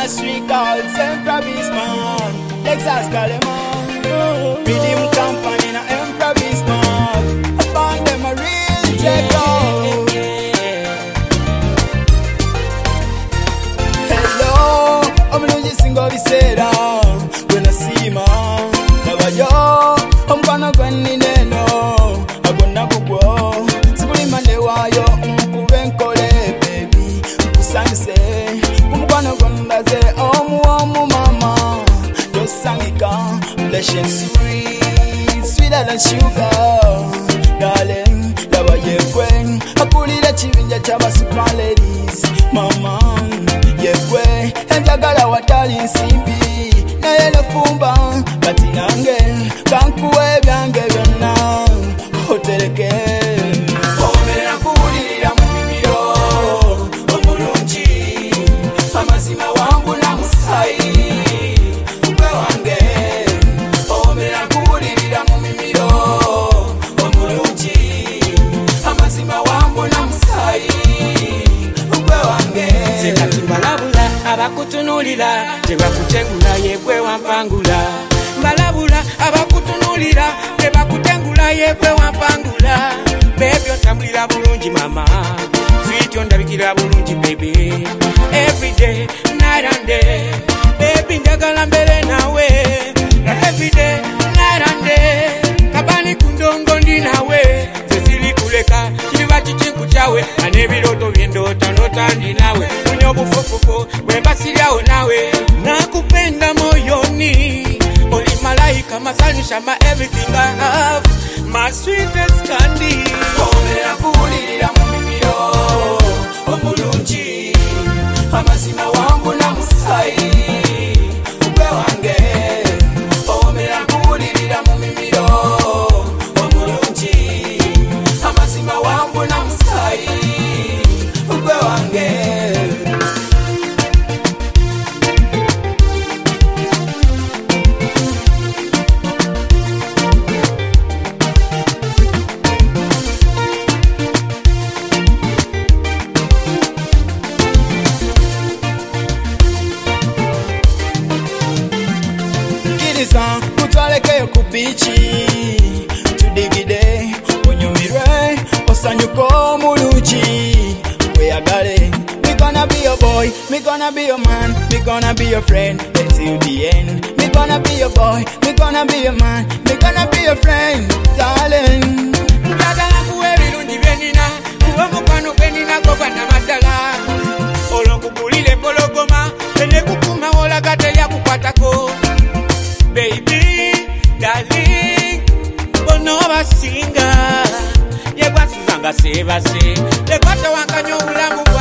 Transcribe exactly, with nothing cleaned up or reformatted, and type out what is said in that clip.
a street called Emperor Bismarck. Texas call him on. Rhythm company in a Emperor Bismarck. Upon them a real check out. Hello, I'm gonna just sing all this era. When I see ma, never yo, I'm gonna go in the no. I'm gonna go go. Sikuli mande wa yo, umkuvenkole baby. Umkusanse, umkwana gonda ze, omu omu mama. Yo sangika, blessing sweet, sweeter than sugar, darling. Yaba yekwe, akulira chivinja chaba super ladies, mama. Yekwe, enjagala watali nsimbi. Na yele fumba, kati nange kankuwe byange byonna otereke. Omera kuwulirira mu mimiro omulungi, amazima wangu na musayi gwe wange. Omera kuwulirira mu mimiro omulungi, amazima wangu na musayi gwe wange. Zekati balabula abakutunulira tebakutengula yegwe wampangula. Balabula abakutunulira tebakutengula yegwe wampangula. Baby otambulira bulungi mama, sweet ondabikira bulungi baby. Every day, night and day, baby njagala mbere nawe. Every day, night and day, kabani kundongo ndi nawe. Sesili kuleka kiliba chichinku chawe, anebiroto byendota nota ndi nawe. Bufofofo wembasiliao nawe, nakupenda moyoni. Oli malaika masanisha ma everything I have, my sweetest candy. Omera kuwulirira mu mimiro omulungi, amazima wangu na musayi gwe wange. Omera kuwulirira mu mimiro omulungi, amazima wangu na musayi gwe wange. Kutwaleke ku bichi tudigide unyumire osanyuko mulungi weyagale. Me gonna be your boy, me gonna be your man, me gonna be your friend until the end. Me gonna be your boy, me gonna be your man, me gonna be your friend, darling. Njagala kuwe birungi byenina, kuwe mukwano gwenina goba na madala. Olongugulile pologoma, ene kukuma olaga telya kukwatako. Baby, darling, bono basinga. Yegwa sizanga sebase, lekwata wankanyo ulamu